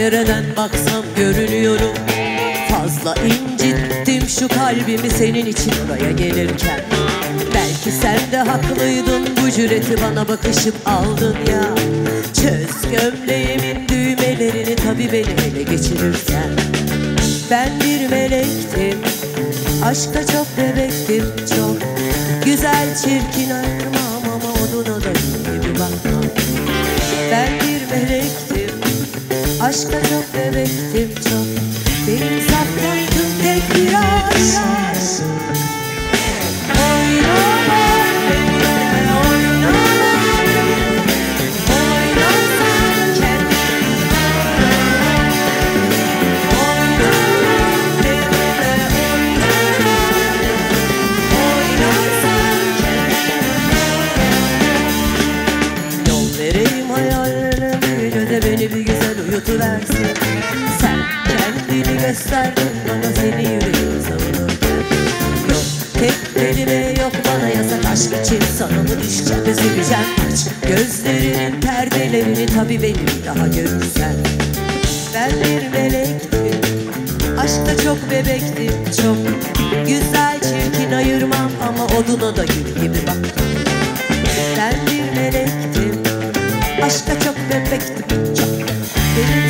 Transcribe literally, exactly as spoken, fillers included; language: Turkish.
nereden baksam görünüyorum. Fazla incittim şu kalbimi senin için oraya gelirken. Belki sen de haklıydın, bu cüreti bana bakışıp aldın ya. Çöz gömleğimin düğmelerini tabi beni ele geçirirsen. Ben bir melektim, aşka çok bebektim çok. Güzel çirkin ayrımam ama oduna da gibi bakmam. Ben bir melektim, aşka çok bebektim çok. Benim saptantım tek bir aşk. Oynamam benimle, oynamam. Oynarsan kendini oynamam benimle, oynamam. Oynarsan kendini yol vereyim hayallerine, büyüce de beni bir güzel uyutuversin. Sen kendini gösterdin bana, seni yüreğim savunurken. Yok tek kelime yok bana yasak, aşk için sana mı düşeceğim, üzüleceğim. Aç gözlerinin perdelerini tabi beni bir daha görürsen. Ben bir melektim, aşkta çok bebektim çok. Güzel çirkin ayırmam ama oduna da gül gibi baktım. Ben bir melektim, aşkta çok bebektim çok. Benim